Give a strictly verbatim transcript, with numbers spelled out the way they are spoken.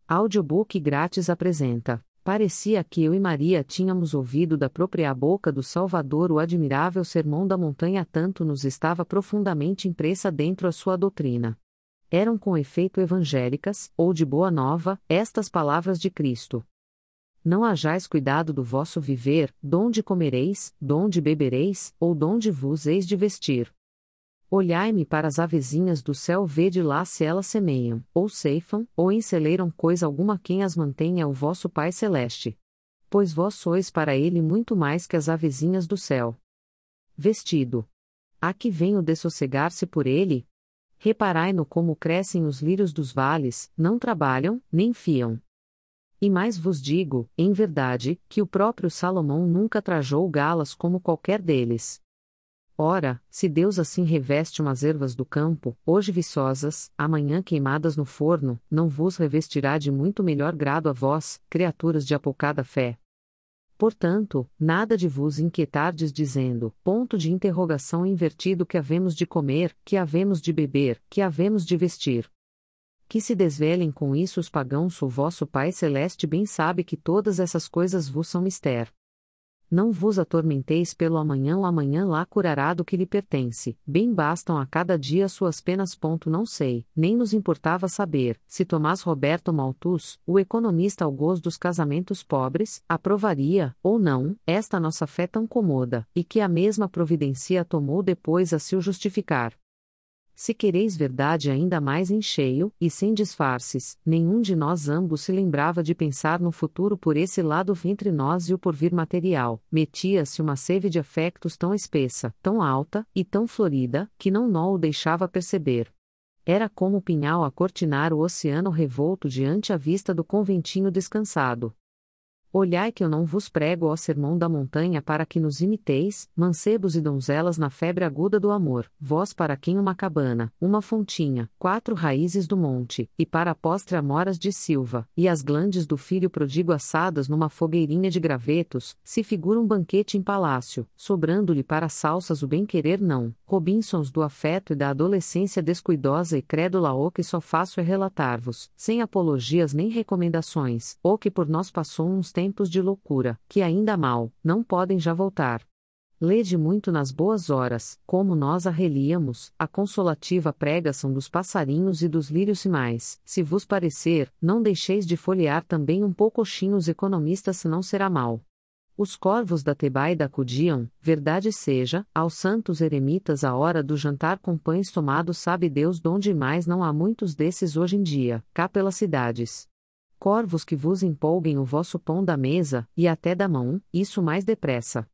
Audiobook grátis apresenta. Parecia que eu e Maria tínhamos ouvido da própria boca do Salvador o admirável sermão da montanha, tanto nos estava profundamente impressa dentro a sua doutrina. Eram com efeito evangélicas, ou de boa nova, estas palavras de Cristo. Não hajais cuidado do vosso viver, donde comereis, donde bebereis, ou donde vos eis de vestir. Olhai-me para as avezinhas do céu, vede lá se elas semeiam, ou ceifam, ou enceleiram coisa alguma, quem as mantém é o vosso Pai Celeste. Pois vós sois para ele muito mais que as avezinhas do céu. Vestido. A que venho dessossegar-se por ele? Reparai-no como crescem os lírios dos vales, não trabalham, nem fiam. E mais vos digo, em verdade, que o próprio Salomão nunca trajou galas como qualquer deles. Ora, se Deus assim reveste umas ervas do campo, hoje viçosas, amanhã queimadas no forno, não vos revestirá de muito melhor grado a vós, criaturas de apoucada fé? Portanto, nada de vos inquietardes dizendo, ponto de interrogação invertido, que havemos de comer, que havemos de beber, que havemos de vestir. Que se desvelem com isso os pagãos, o vosso Pai Celeste bem sabe que todas essas coisas vos são mister. Não vos atormenteis pelo amanhã, o amanhã lá curará do que lhe pertence, bem bastam a cada dia suas penas. Ponto não sei, nem nos importava saber, se Tomás Roberto Malthus, o economista algoz dos casamentos pobres, aprovaria, ou não, esta nossa fé tão cômoda, e que a mesma providencia tomou depois a se o justificar. Se quereis verdade ainda mais em cheio, e sem disfarces, nenhum de nós ambos se lembrava de pensar no futuro por esse lado entre nós e o porvir material. Metia-se uma seiva de afectos tão espessa, tão alta, e tão florida, que não nó o deixava perceber. Era como o pinhal a cortinar o oceano revolto diante a vista do conventinho descansado. Olhai que eu não vos prego, ó sermão da montanha, para que nos imiteis, mancebos e donzelas na febre aguda do amor, vós para quem uma cabana, uma fontinha, quatro raízes do monte, e para a postre amoras de silva, e as glandes do filho prodigo assadas numa fogueirinha de gravetos, se figura um banquete em palácio, sobrando-lhe para salsas o bem-querer não, Robinsons do afeto e da adolescência descuidosa e crédula. O que só faço é relatar-vos, sem apologias nem recomendações, o que por nós passou uns tempos de loucura, que ainda mal, não podem já voltar. Lede muito nas boas horas, como nós a relíamos, a consolativa pregação dos passarinhos e dos lírios, e mais, se vos parecer, não deixeis de folhear também um poucochinho os economistas, senão será mal. Os corvos da Tebaida acudiam, verdade seja, aos santos eremitas à hora do jantar com pães tomados, sabe Deus donde, mais não há muitos desses hoje em dia, cá pelas cidades. Corvos que vos empolguem o vosso pão da mesa, e até da mão, isso mais depressa.